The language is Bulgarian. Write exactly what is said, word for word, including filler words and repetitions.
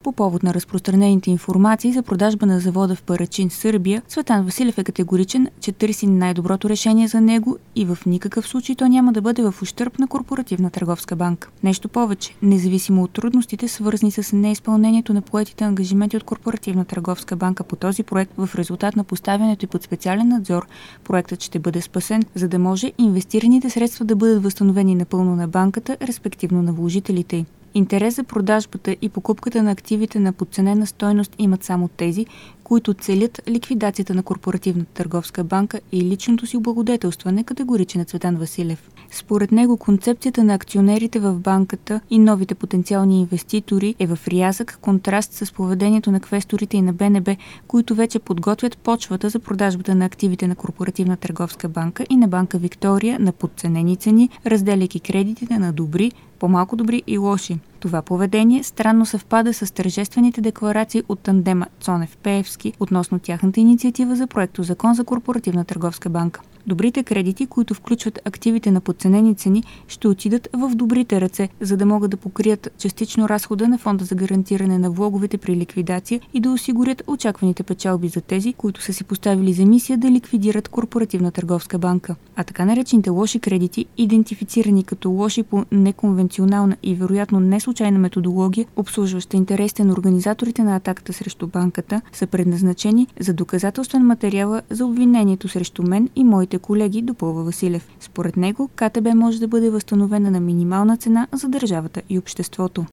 По повод на разпространените информации за продажба на завода в Парачин, Сърбия, Цветан Василев е категоричен, че търси най-доброто решение за него и в никакъв случай то няма да бъде в ущърб на Корпоративна търговска банка. Нещо повече, независимо от трудностите, свързани с неизпълнението на поетите ангажименти от Корпоративна търговска банка по този проект, в резултат на поставянето и под специален надзор, проектът ще бъде спасен, за да може инвестираните средства да бъдат възстановени напълно на банката, респективно на вложителите й. Интерес за продажбата и покупката на активите на подценена стойност имат само тези, които целят ликвидацията на Корпоративната търговска банка и личното си облагодетелстване, категоричен е Цветан Василев. Според него концепцията на акционерите в банката и новите потенциални инвеститори е в рязък контраст с поведението на квесторите и на Б Н Б, които вече подготвят почвата за продажбата на активите на Корпоративна търговска банка и на банка Виктория на подценени цени, разделяйки кредитите на добри, по-малко добри и лоши. Това поведение странно съвпада с тържествените декларации от тандема Цонев-Пеевски относно тяхната инициатива за проекто Закон за Корпоративна търговска банка. Добрите кредити, които включват активите на подценени цени, ще отидат в добрите ръце, за да могат да покрият частично разхода на фонда за гарантиране на влоговете при ликвидация и да осигурят очакваните печалби за тези, които са си поставили за мисия да ликвидират Корпоративна търговска банка. А така наречените лоши кредити, идентифицирани като лоши по неконвенционална и вероятно не случайна методология, обслужваща интересите на организаторите на атаката срещу банката, са предназначени за доказателствен материал за обвинението срещу мен и моите колеги, допълва Василев. Според него, К Т Б може да бъде възстановена на минимална цена за държавата и обществото.